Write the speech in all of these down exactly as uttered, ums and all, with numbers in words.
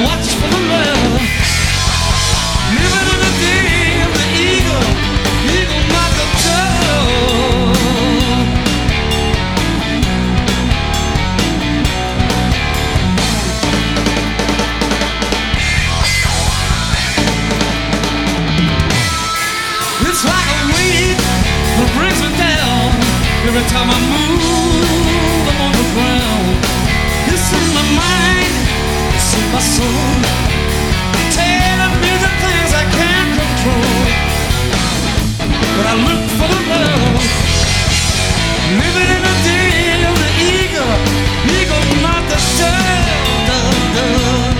watch for the love. Living in the day of the eagle, eagle not the dove. It's like a weight that brings me down every time I move. I'm on the ground. It's in my mind, it's in my soul, telling me the things I can't control. But I look for the love, living in the day of the eagle, eagle not the dove, dove, dove.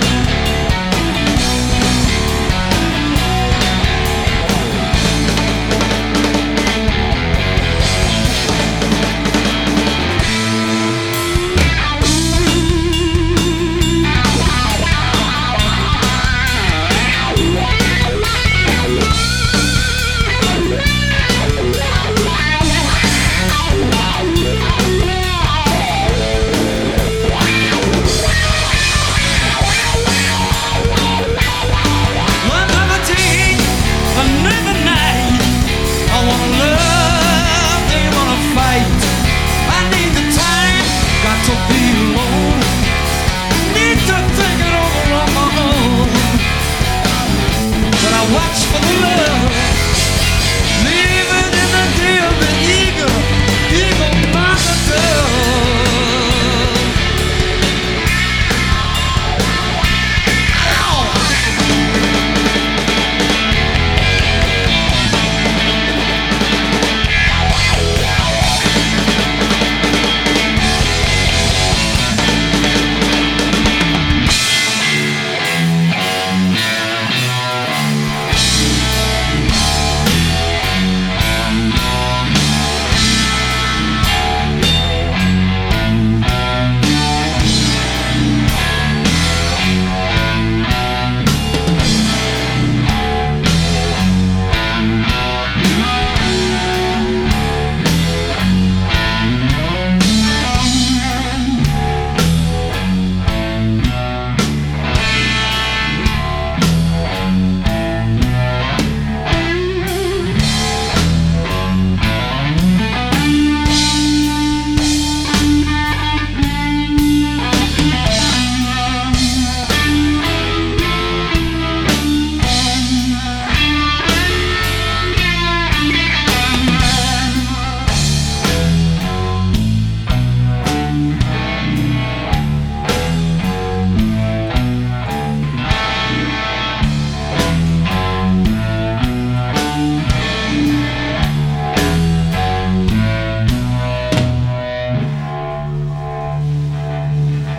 Watch for the love.